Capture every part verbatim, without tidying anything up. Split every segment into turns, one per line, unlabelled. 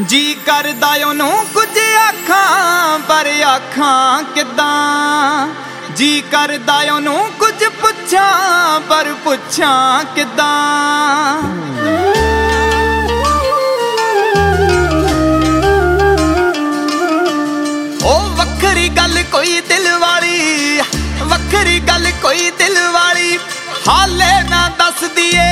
जी करदा ओनू कुछ आखां पर आखां किदां। जी करदा ओनू कुछ पुछां पर पुछां किदां। ओ वखरी गल कोई दिल वाली, वखरी गल कोई दिल वाली हाले ना दस दिए।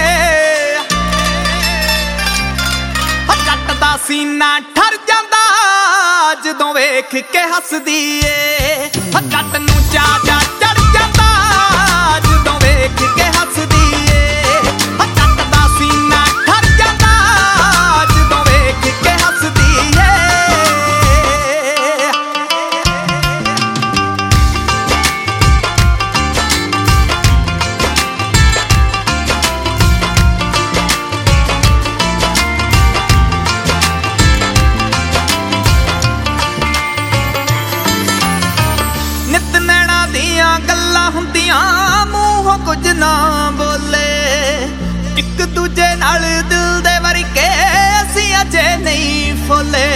दा सीना ठर जांदा जदों वेख के हसदी ए। जट नूं चा चा चढ़ जांदा जदों वेख के हसदी ए। जट दा सीना ठर जांदा जदों वेख के हसदी ए। गल्लां हुंदियां मूंहों कुछ ना बोले। एक दूजे नाल दिल दे वरके असीं अजे नहीं फोले।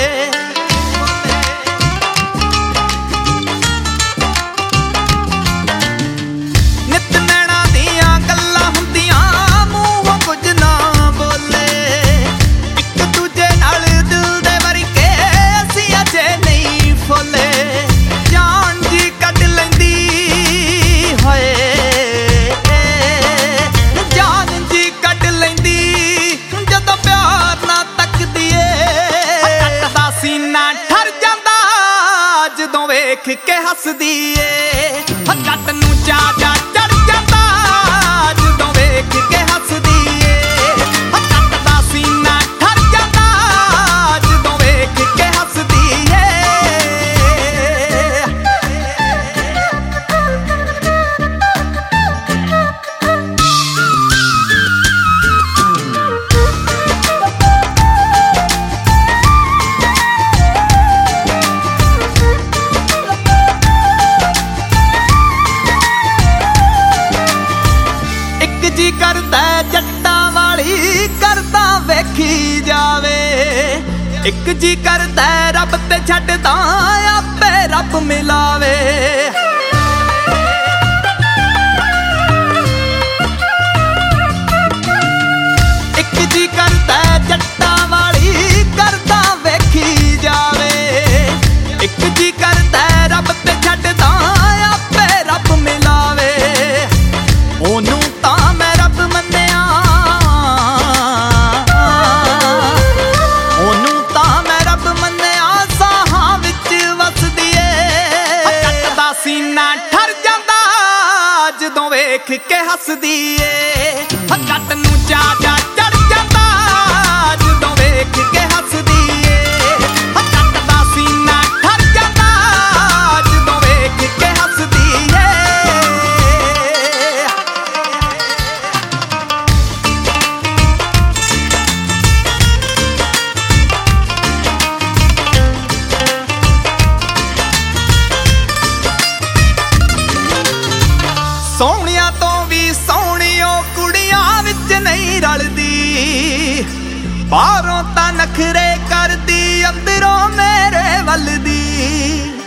नित नैना दियां गल्लां हुंदियां मूंहों कुछ ना बोले। एक दूजे नाल दिल दे वरके असीं अजे नहीं फोले। जान जी कढ लैंदी जान जी कट लेंदी जदों प्यार ना तकदी ए। जट दा सीना ठर जांदा जदों वेख के हसदी ए। जट नूं चा चा चढ़ जांदा जदों वेख के हसदी ए। जट दा सीना ठर जांदा जदों वेख के हसदी ए। जी करदा जट्टा वाली करदा वेखी जावे। एक जी करदा रब ते छड्डदा आपे रब मिलावे। एक जी करदा जट्टा वाली करदा वेखी जावे। एक जी करदा रब ते छड्डदा आपे रब मिलावे। ओनू सीना ठर जांदा जदों वेख के हसदी ए। जट नूं चा चा चढ़ जांदा जदों वेख के हसदी ए। जट दा सीना ठर जांदा जदों वेख के हसदी ए। सोहणियां तो भी सोहणी ओ कुड़ियां विच नहीं रलदी। बाहरों तां नखरे करदी अंदरों मेरे वलदी।